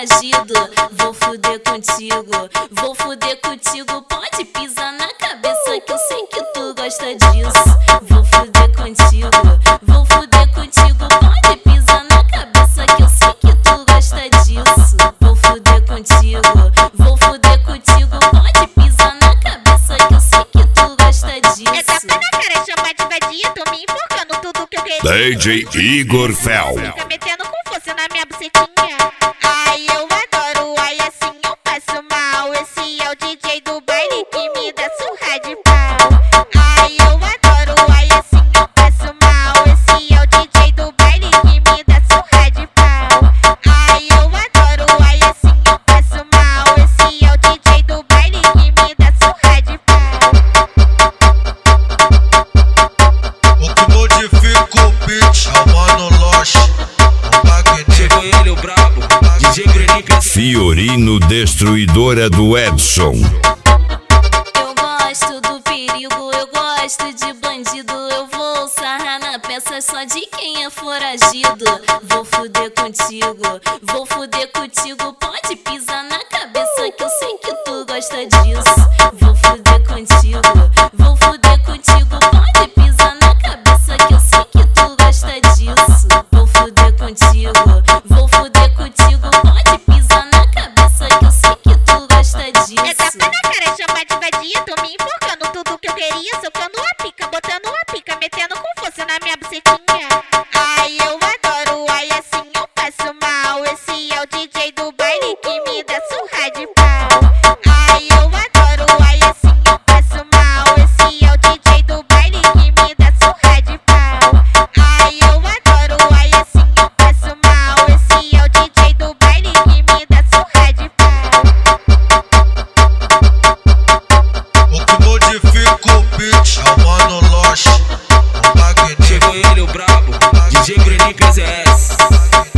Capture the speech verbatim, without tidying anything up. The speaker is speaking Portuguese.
foragido, vou fuder contigo, vou fuder contigo. Pode pisar na cabeça que eu sei que tu gosta disso. Vou fuder contigo, vou fuder contigo. Pode pisar na cabeça que eu sei que tu gosta disso. Vou fuder contigo, vou fuder contigo. Pode pisar na cabeça que eu sei que tu gosta disso. É tapa na cara, chama de vadia, tô me enfocando tudo que eu queria. D J Igor Fel. Fica metendo com força na minha bucetinha. Ai, eu adoro, ai assim eu passo mal. Esse é o D J do baile que me dá surra de pau. Ai, eu adoro, ai assim eu passo mal. Esse é o D J do baile que me dá surra de pau. Ai, eu adoro, ai assim eu passo mal. Esse é o D J do baile que me dá surra de pau. O que modifica o beat é o Mano Loche. Chegou ele, o brabo, D J Breninho. Fiorino Destruidora do Edson. Eu gosto do perigo, eu gosto de bandido. Eu vou sarrar na peça só de quem é foragido. Vou fuder contigo, vou fuder contigo. Pode pisar na cabeça que eu sei que tu gosta disso. Vou fuder contigo, vou fuder contigo. Pode pisar na cabeça que eu sei que tu gosta disso. Vou fuder contigo, vou fuder contigo. Pode pisar na cabeça que eu sei que tu gosta disso. É tapa na cara, chama de vadia, tô me enfocando tudo que eu queria. Socando a pica, botando a pica, metendo com força na minha bucetinha. Ai, eu adoro, ai assim eu passo mal. Esse é o D J do baile que me dá surra de pau. Ai, eu adoro, ai assim eu passo mal. Esse é o D J do baile que me dá surra de pau. Ai, eu adoro, ai assim eu passo mal. Esse é o D J do baile que me dá surra de pau. O que modifica o beat é o Mano Loche. O Magnífico. Chegou ele, o brabo, D J Breninho P Z S.